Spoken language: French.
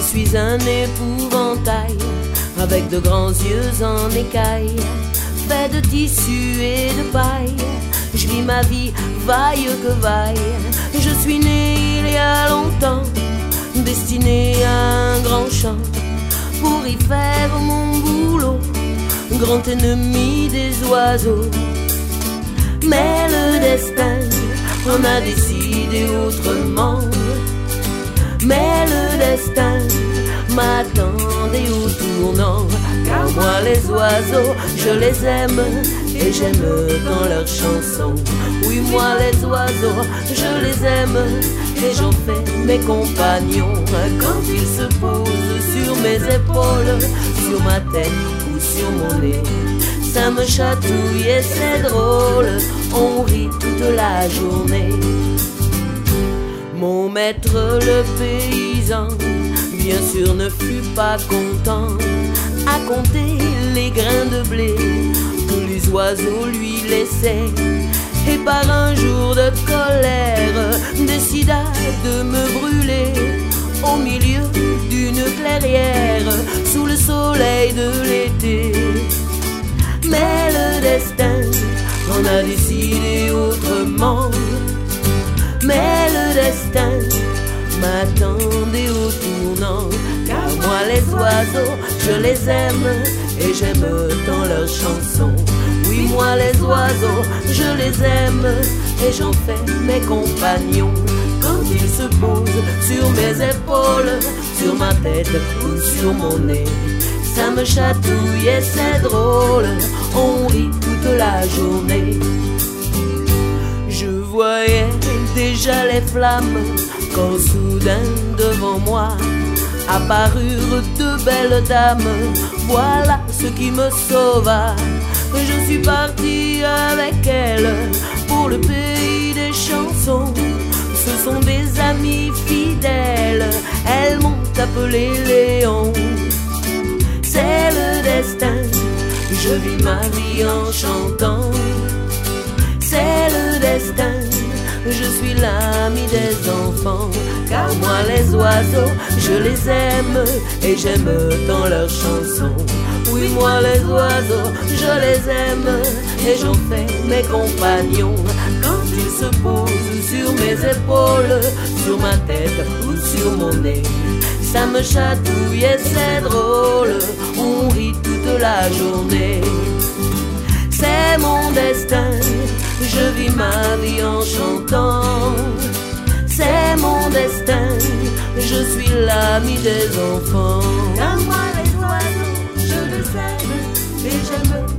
suis un épouvantail, avec de grands yeux en écaille, fait de tissu et de paille. Je vis ma vie, vaille que vaille. Je suis né il y a longtemps, destiné à un grand champ, pour y faire mon boulot, grand ennemi des oiseaux. Mais le destin en a décidé autrement. Mais le destin m'attendait au tournant. Car moi les oiseaux, je les aime et j'aime dans leurs chansons. Oui, moi les oiseaux, je les aime et j'en fais mes compagnons. Quand ils se posent sur mes épaules, sur ma tête ou sur mon nez, ça me chatouille et c'est drôle, on rit toute la journée. Mon maître le paysan, bien sûr ne fut pas content à compter les grains de blé que les oiseaux lui laissaient. Et par un jour de colère, décida de me brûler au milieu d'une clairière, sous le soleil de l'été. Mais le destin en a décidé autrement. Mais le destin m'attendait au tournant. Car moi les oiseaux, je les aime et j'aime dans leurs chansons. Oui, moi les oiseaux, je les aime et j'en fais mes compagnons. Quand ils se posent sur mes épaules, sur ma tête ou sur mon nez, ça me chatouille et c'est drôle, on rit toute la journée. Je voyais déjà les flammes quand soudain devant moi apparurent deux belles dames. Voilà ce qui me sauva. Je suis parti avec elles pour le pays des chansons. Ce sont des amis fidèles, elles m'ont appelé Léon. C'est le destin, je vis ma vie en chantant. C'est le destin, je suis l'ami des enfants. Car moi les oiseaux, je les aime et j'aime dans leurs chansons. Oui, moi les oiseaux, je les aime et j'en fais mes compagnons. Quand ils se posent sur mes épaules, sur ma tête ou sur mon nez, ça me chatouille et c'est drôle, on rit toute la journée. C'est mon destin, je vis ma vie en chantant. C'est mon destin, je suis l'ami des enfants. Car moi les oiseaux, je les aime et j'aime